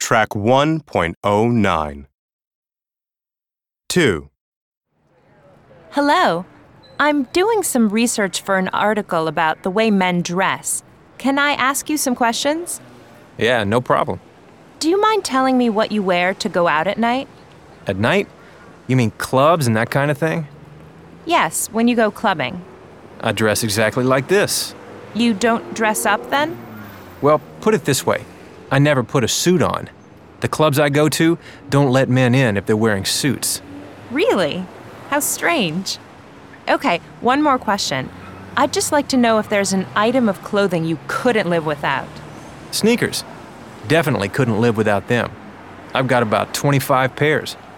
Track 1.09. 2. Hello. I'm doing some research for an article about the way men dress. Can I ask you some questions? Yeah, no problem. Do you mind telling me what you wear to go out at night? At night? You mean clubs and that kind of thing? Yes, when you go clubbing. I dress exactly like this. You don't dress up then? Well, put it this way. I never put a suit on. The clubs I go to don't let men in if they're wearing suits. Really? How strange. Okay, one more question. I'd just like to know if there's an item of clothing you couldn't live without. Sneakers. Definitely couldn't live without them. I've got about 25 pairs.